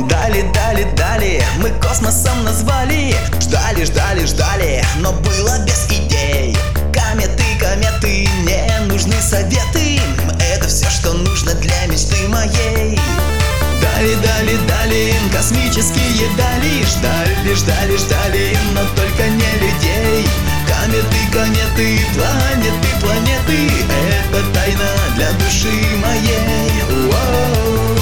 Дали, дали, дали, мы космосом назвали. Ждали, ждали, ждали, но было без идей. Кометы, кометы, не нужны советы. Это все, что нужно для мечты моей. Дали, дали, дали, космические дали. Ждали, ждали, ждали, но только не людей. Кометы, кометы, планеты, планеты. Это тайна для души моей. Воу.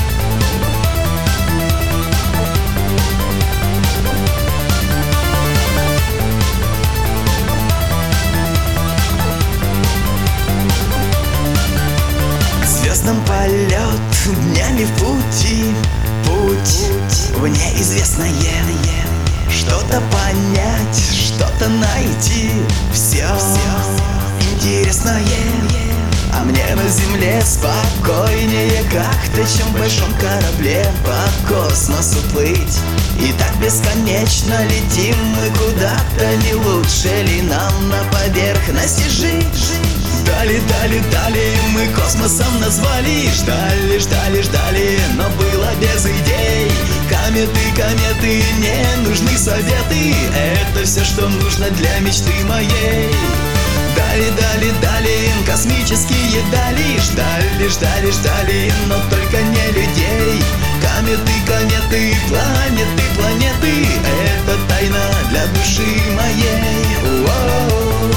Звездам полет, днями в пути, путь в неизвестное. Что-то понять, что-то найти, все интересное. А мне на земле спокойнее как-то, чем в большом корабле по космосу плыть. И так бесконечно летим мы куда-то, не лучше ли нам на поверхности жить? Дали, дали, дали, мы космосом назвали. Ждали, ждали, ждали, но было без идей. Кометы, кометы, не нужны советы. Это все, что нужно для мечты моей. Дали, дали, дали, космические дали. Ждали, ждали, ждали, но только не людей. Кометы, кометы, планеты, планеты. Это тайна для души моей. Воу.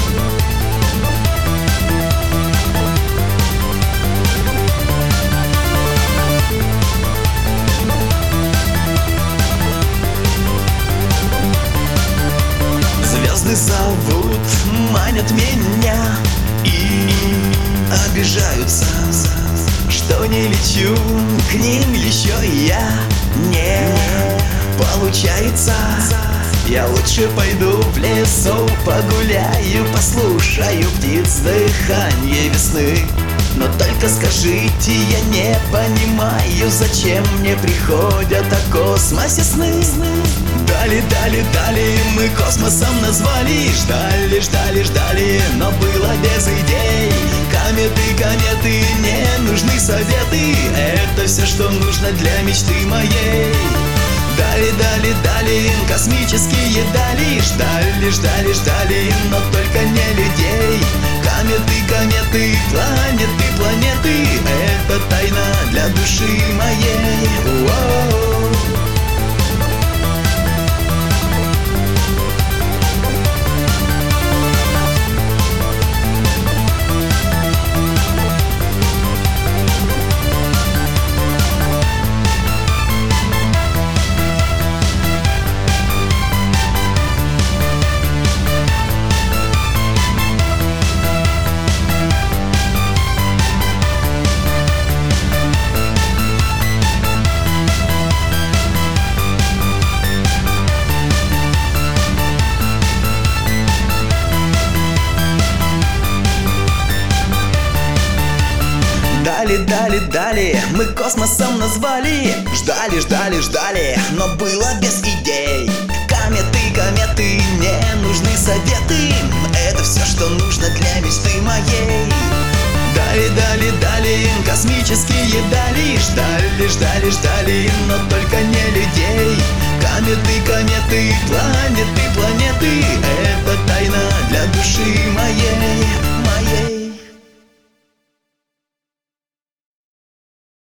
Звезды зовут, манят меня и обижаются, что не лечу к ним еще я. Не получается. Я лучше пойду в лесу, погуляю, послушаю птиц дыхание весны. Но только скажите, я не понимаю, зачем мне приходят о космосе сны. Дали, дали, дали, мы космосом назвали. Ждали, ждали, ждали, но было без идей. Кометы, кометы, не нужны советы. Это все, что нужно для мечты моей. Дали, дали, дали, космические дали. Ждали, ждали, ждали, но только не людей. Кометы, кометы, планеты, планеты. Это тайна для души моей. Воу. Дали, дали, дали, мы космосом назвали. Ждали, ждали, ждали, но было без идей. Кометы, кометы, не нужны советы. Это все, что нужно для мечты моей. Дали, дали, дали, космические дали. Ждали, ждали, ждали, но только не людей. Кометы, кометы, планеты, планеты.